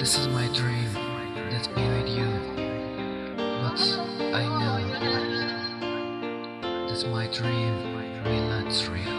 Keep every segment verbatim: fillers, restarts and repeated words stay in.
This is my dream, that's be with you. But I know that's my dream, real not real.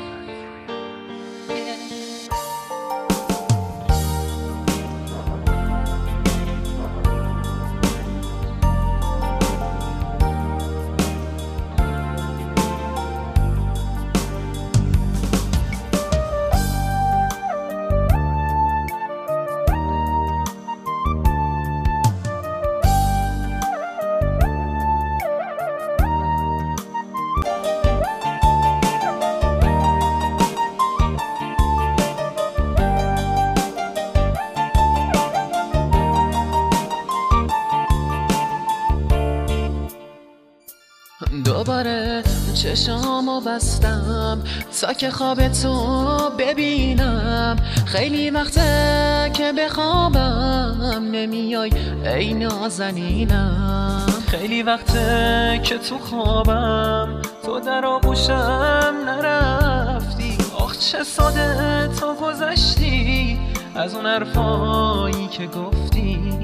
دوباره چشامو بستم تا که خواب تو ببینم. خیلی وقته که بخوابم نمیای ای نازنینم. خیلی وقته که تو خوابم تو در آغوشم نرفتی. آخ چه ساده تو گذشتی از اون حرفایی که گفتی.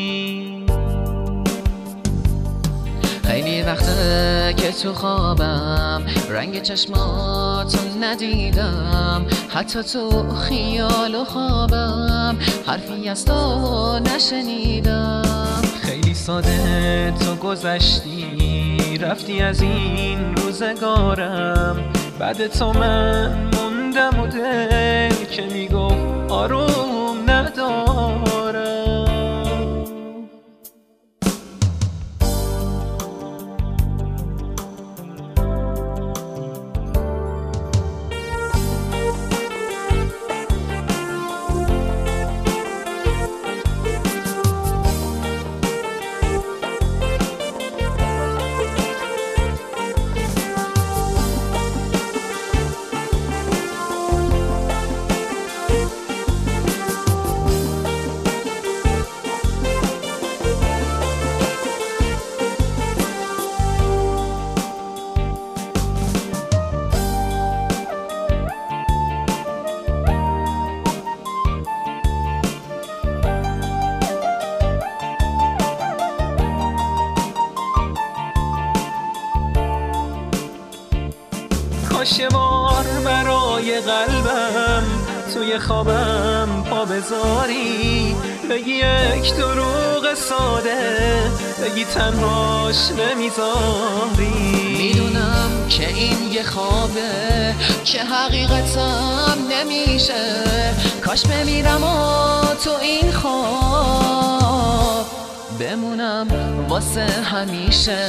خیلی وقته که تو خوابم رنگ چشماتو ندیدم. حتی تو خیال و خوابم حرفی از تو نشنیدم. خیلی ساده تو گذشتی رفتی از این روزگارم. بعد تو من موندم و دل که میگفت آروم ندارم. کاش یه بار برای قلبم توی خوابم پا بذاری. بگی یک دروغ ساده بگی تنهاش نمیذاری. میدونم که این یه خوابه که حقیقتم نمیشه. کاش بمیرم و تو این خواب بمونم واسه همیشه.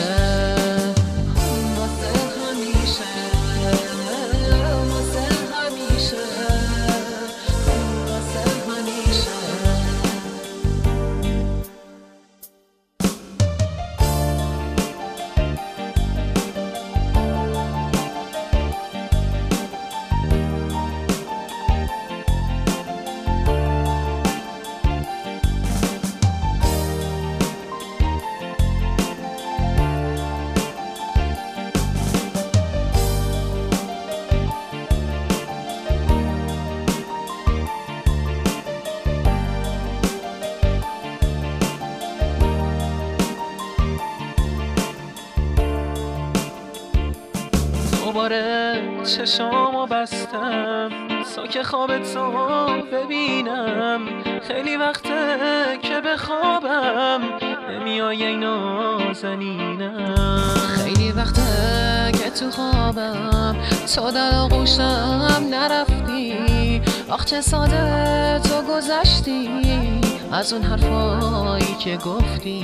دوباره چشامو بستم تا که خواب تو ببینم. خیلی وقته که بخوابم نمیای ای نازنینم. خیلی وقته که تو خوابم تو در آغوشم نرفتی. آخ چه ساده تو گذشتی از اون حرفایی که گفتی.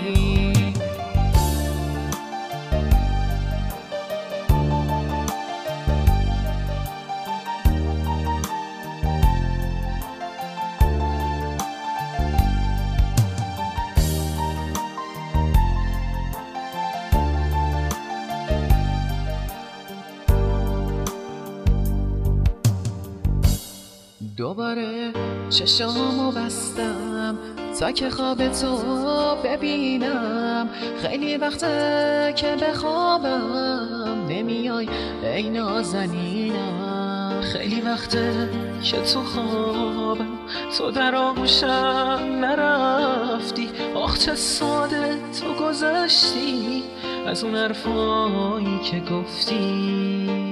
دوباره چشامو بستم تا که خواب تو ببینم. خیلی وقته که بخوابم نمیای ای نازنینم. خیلی وقته که تو خوابم تو در آغوشم نرفتی. آخ چه ساده تو گذشتی از اون حرفایی که گفتی.